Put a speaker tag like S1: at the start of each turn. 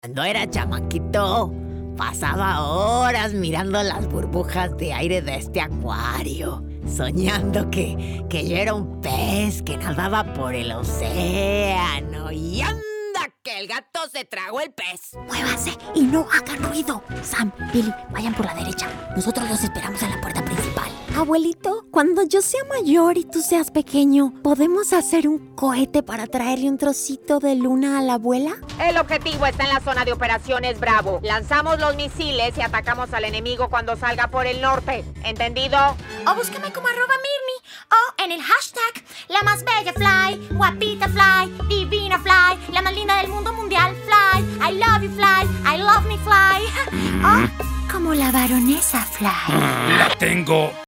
S1: Cuando era chamaquito, pasaba horas mirando las burbujas de aire de este acuario, soñando que yo era un pez que nadaba por el océano. Y anda que el gato se tragó el pez.
S2: Muévanse y no hagan ruido. Sam, Billy, vayan por la derecha. Nosotros los esperamos en la puerta principal. Abuelito, cuando yo sea mayor y tú seas pequeño, ¿podemos hacer un cohete para traerle un trocito de luna a la abuela?
S3: El objetivo está en la zona de operaciones Bravo. Lanzamos los misiles y atacamos al enemigo cuando salga por el norte. ¿Entendido?
S4: O búscame como @Mirni. O en el hashtag la más bella fly, guapita fly, divina fly, la más linda del mundo mundial fly. I love you fly, I love me fly. O como la baronesa fly.
S5: La tengo.